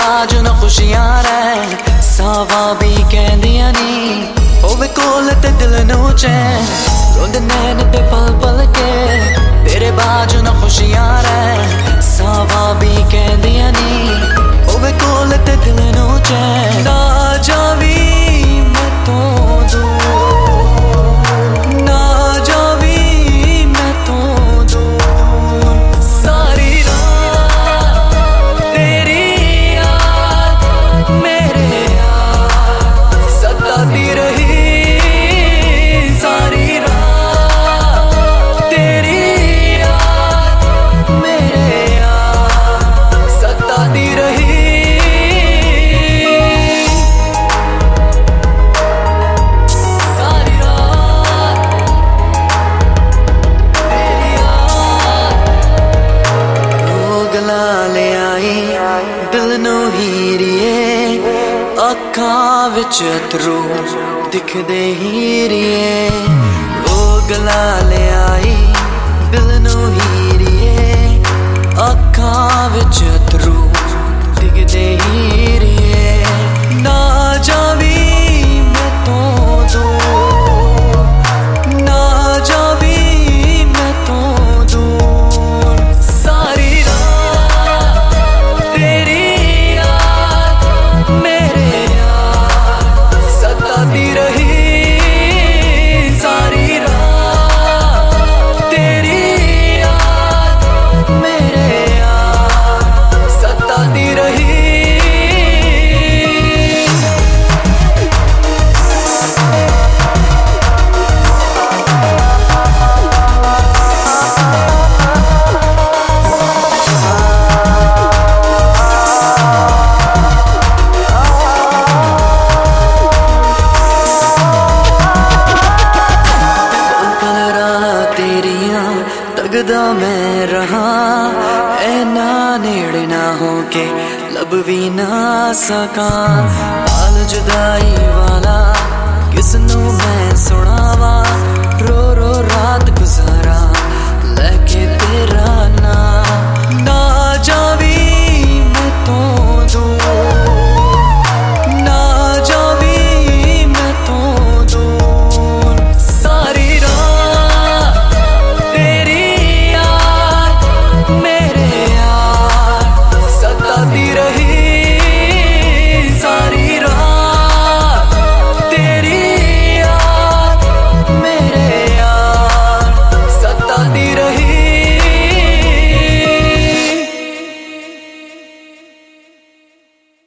बाजू न खुशियां रह सावा भी कहदियां नी होवे कोल ते दिल नू चैन रोंदे नैन ते पल पल के तेरे बाजू न खुशियां रह सावा भी कहदियां नी होवे कोल ते दिल नू चैन ना जावी मैं तो दूर ना जावी मैं तो दूर सारी रात तेरी याद मेरे याद सताती रही सारी रात तेरी याद मेरे याद सताती रही दिल नू हीरिए अखां विच अथरू दिखदे हीरिए ओ गला ले आई दिल नू हीरिए अखां विच अथरू दिखदे हीरिए ना जावी मैं तो दूर ना जावी मैं तो दूर सारी तेरी याद मेरे याद सताती रही सारी रात तेरी याद मेरे याद सताती रही तगदा मैं रहा ऐना नेड़े ना होके लब भी ना सका हाल जुदाई वाला किसनू मैं सुना